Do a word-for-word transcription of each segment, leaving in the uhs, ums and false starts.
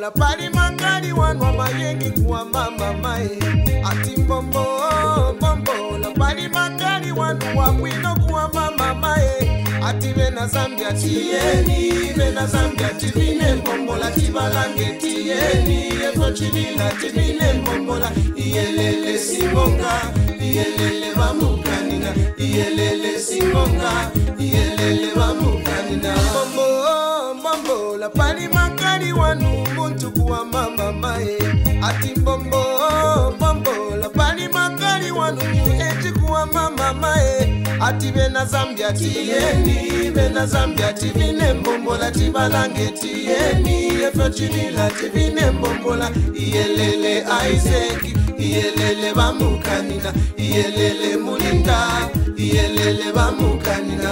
la pali makali wanwa mayengi kuwa mama mae. Ati mbombo, mbombo, la pali makali wanwa wino kuwa mama mae. Ati vena Zambia tieni, vena Zambia tivine mbombola, tibalange tieni, efo chivila tivine mbombola. Iyelele singonga, iyelele vamukanina, iyelele singonga, iyelele vamukanina. Mbombo, mbombo, la pali makali wanu muntu kuwa mama mae. Ati mbombo, mbombo, la pali makali wanu eti kuwa mama mae. Ati vena Zambia tieni, vena Zambia tivine mbombola, tibalange tieni, efo chivila tivine mbombola. Iyelele Isaac, iyelele vamukanina, iyelele Mulinda, iyelele vamukanina.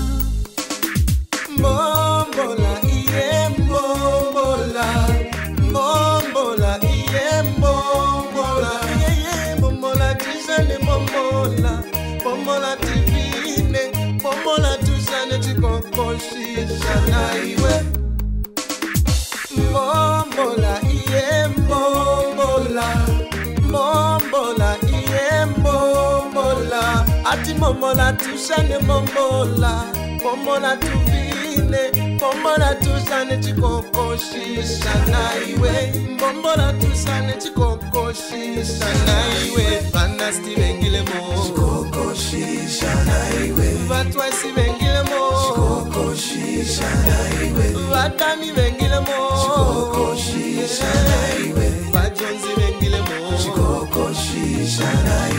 Mbombola, iye mbombola, mbombola, iye mbombola, iye mbombola, tizane mbombola, mbombola tivine, mbombola tuzane tikokoshisha na iwe. Mbombola, iye mbombola, mbombola, iye mbombola, ati mbombola tuzane mbombola, mbombola tuvine, mbombola tuzane tikokoshisha na iwe. Mbombola tuzane tikokoshisha na iwe. Vana stivengile mo tikokoshisha na iwe. Vatwa stivengile mo tikokoshisha na iwe. Vatani vengile mo tikokoshisha na iwe. Vajonzi vengile mo tikokoshisha na iwe.